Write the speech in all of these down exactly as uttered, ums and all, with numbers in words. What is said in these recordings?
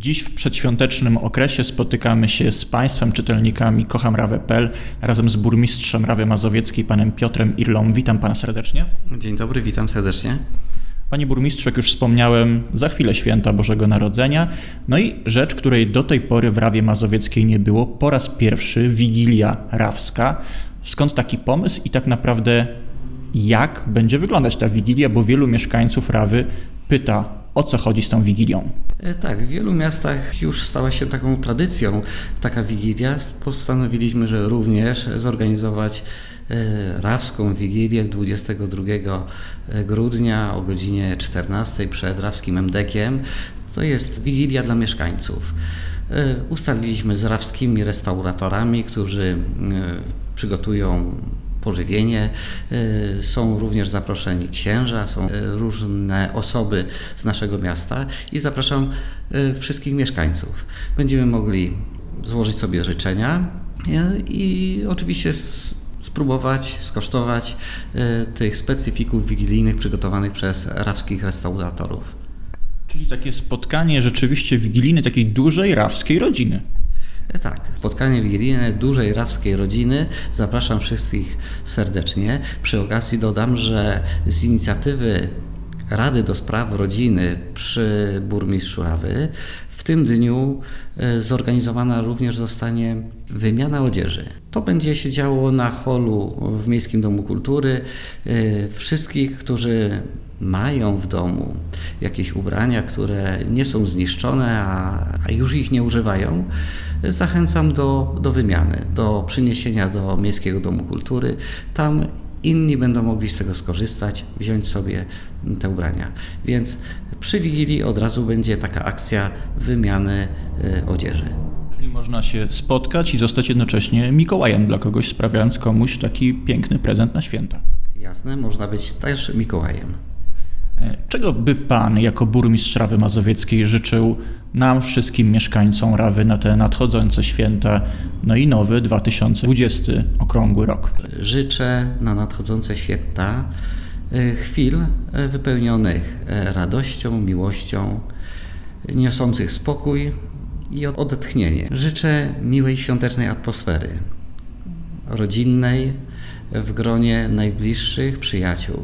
Dziś w przedświątecznym okresie spotykamy się z Państwem, czytelnikami Kocham Rawę kropka pe el razem z burmistrzem Rawy Mazowieckiej, panem Piotrem Irlą. Witam pana serdecznie. Dzień dobry, witam serdecznie. Panie burmistrzu, jak już wspomniałem, za chwilę święta Bożego Narodzenia. No i rzecz, której do tej pory w Rawie Mazowieckiej nie było, po raz pierwszy Wigilia Rawska. Skąd taki pomysł i tak naprawdę jak będzie wyglądać ta Wigilia, bo wielu mieszkańców Rawy pyta, o co chodzi z tą Wigilią. Tak, w wielu miastach już stała się taką tradycją taka Wigilia. Postanowiliśmy, że również zorganizować Rawską Wigilię dwudziestego drugiego grudnia o godzinie czternastej przed Rawskim em dekiem. To jest Wigilia dla mieszkańców. Ustaliliśmy z rawskimi restauratorami, którzy przygotują pożywienie. Są również zaproszeni księża, są różne osoby z naszego miasta i zapraszam wszystkich mieszkańców. Będziemy mogli złożyć sobie życzenia i oczywiście spróbować, skosztować tych specyfików wigilijnych przygotowanych przez rawskich restauratorów. Czyli takie spotkanie rzeczywiście wigilijne takiej dużej rawskiej rodziny. Tak, spotkanie wigilijne dużej rawskiej rodziny. Zapraszam wszystkich serdecznie. Przy okazji dodam, że z inicjatywy Rady do Spraw Rodziny przy burmistrzu Rawy w tym dniu zorganizowana również zostanie wymiana odzieży. To będzie się działo na holu w Miejskim Domu Kultury. Wszystkich, którzy mają w domu jakieś ubrania, które nie są zniszczone, a, a już ich nie używają, zachęcam do, do wymiany, do przyniesienia do Miejskiego Domu Kultury. Tam inni będą mogli z tego skorzystać, wziąć sobie te ubrania. Więc przy Wigilii od razu będzie taka akcja wymiany y, odzieży. Czyli można się spotkać i zostać jednocześnie Mikołajem dla kogoś, sprawiając komuś taki piękny prezent na święta. Jasne, można być też Mikołajem. Czego by pan jako burmistrz Rawy Mazowieckiej życzył nam, wszystkim mieszkańcom Rawy na te nadchodzące święta, no i nowy dwa tysiące dwudziesty okrągły rok? Życzę na nadchodzące święta chwil wypełnionych radością, miłością, niosących spokój i odetchnienie. Życzę miłej świątecznej atmosfery, rodzinnej, w gronie najbliższych przyjaciół.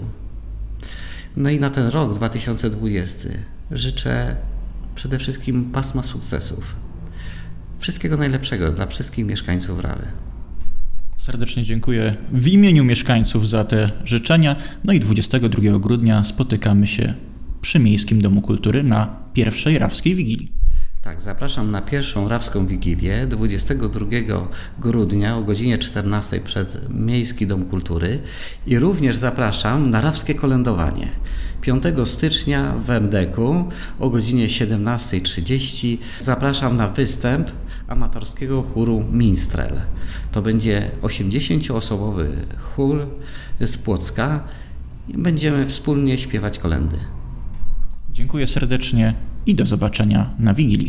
No i na ten rok dwa tysiące dwudziesty życzę przede wszystkim pasma sukcesów. Wszystkiego najlepszego dla wszystkich mieszkańców Rawy. Serdecznie dziękuję w imieniu mieszkańców za te życzenia. No i dwudziestego drugiego grudnia spotykamy się przy Miejskim Domu Kultury na pierwszej Rawskiej Wigilii. Tak, zapraszam na pierwszą Rawską Wigilię dwudziestego drugiego grudnia o godzinie czternastej przed Miejski Dom Kultury i również zapraszam na Rawskie Kolędowanie piątego stycznia w em deku o godzinie siedemnastej trzydzieści. Zapraszam na występ amatorskiego chóru Minstrel. To będzie osiemdziesięcioosobowy chór z Płocka i będziemy wspólnie śpiewać kolędy. Dziękuję serdecznie i do zobaczenia na Wigilii.